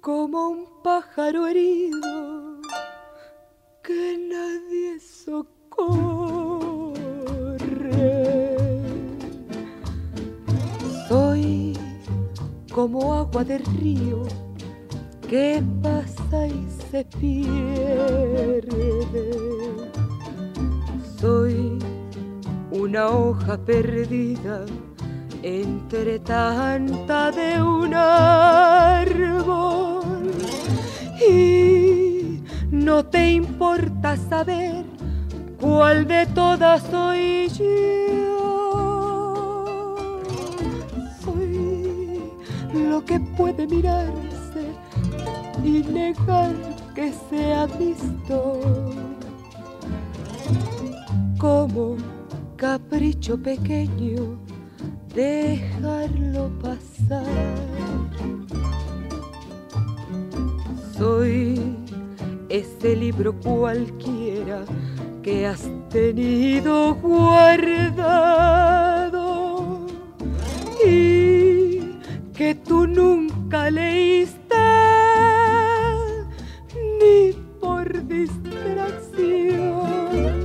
como un pájaro herido que nadie socorre. Soy como agua del río que pasa y se pierde. Soy una hoja perdida entre tanta de un árbol, y no te importa saber cuál de todas soy yo. Soy lo que puede mirarse y negar que se ha visto, como capricho pequeño dejarlo pasar. Soy ese libro cualquiera que has tenido guardado y que tú nunca leíste ni por distracción.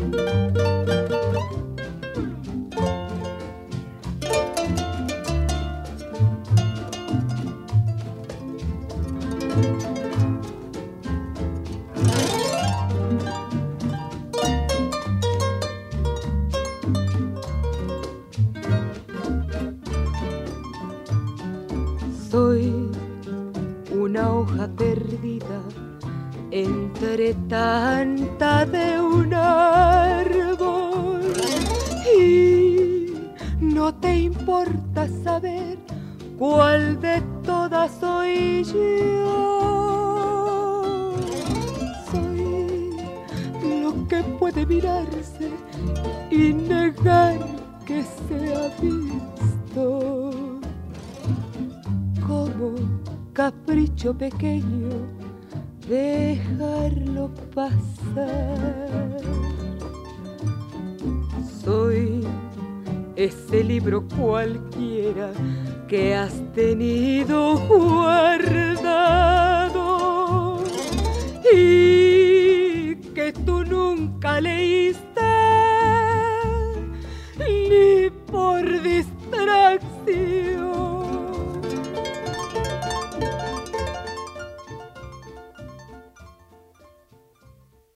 Soy una hoja perdida entre tanta de un árbol, y no te importa saber cuál de todas soy yo. Soy lo que puede mirarse y negar que se ha visto, como capricho pequeño dejarlo pasar. Soy ese libro cualquiera que has tenido guardado y que tú nunca leíste